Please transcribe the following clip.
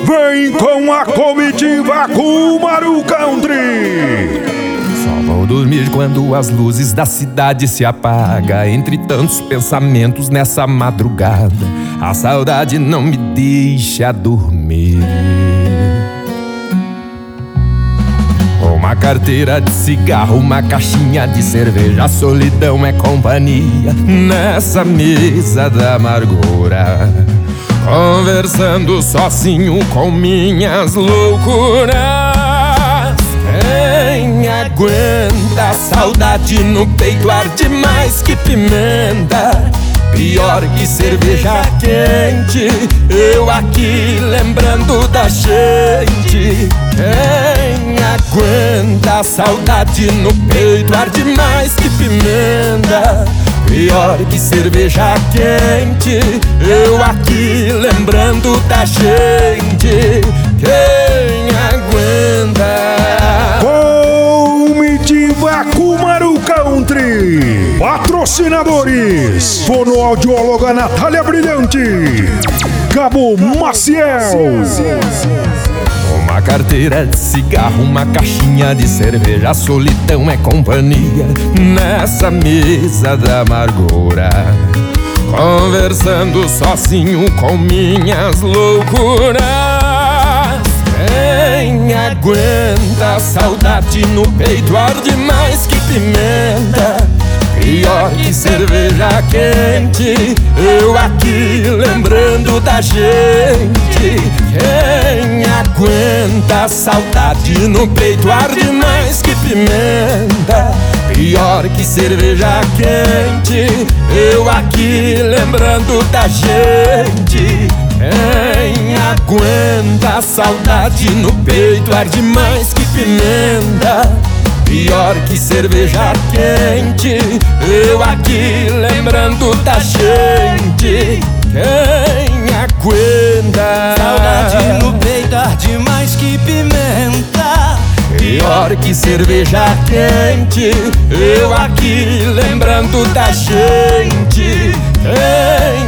Vem com a comitiva Kumaru Country. Só vou dormir quando as luzes da cidade se apagam. Entre tantos pensamentos nessa madrugada, a saudade não me deixa dormir. Uma carteira de cigarro, uma caixinha de cerveja, a solidão é companhia nessa mesa da amargura. Conversando sozinho com minhas loucuras. Quem aguenta a saudade no peito arde mais que pimenta, pior que cerveja quente, eu aqui lembrando da gente. Quem aguenta a saudade no peito arde mais que pimenta, pior que cerveja quente, eu aqui lembrando da gente. Quem aguenta? Comitiva Kumaru Country. Patrocinadores: fonoaudióloga Natália Brilhante, Cabo Maciel. Uma carteira de cigarro, uma caixinha de cerveja, a solidão é companhia nessa mesa da amargura. Conversando sozinho com minhas loucuras. Quem aguenta a saudade no peito arde mais que pimenta, pior que cerveja quente, eu aqui lembrando da gente. Quem aguenta a saudade no peito arde mais que pimenta, pior que cerveja quente, eu aqui lembrando da gente. Quem aguenta a saudade no peito arde mais que pimenta, pior que cerveja quente, eu aqui lembrando da gente. Quem aguenta? Saudade no peito arde mais que pimenta, pior que cerveja quente, eu aqui lembrando da gente. Quem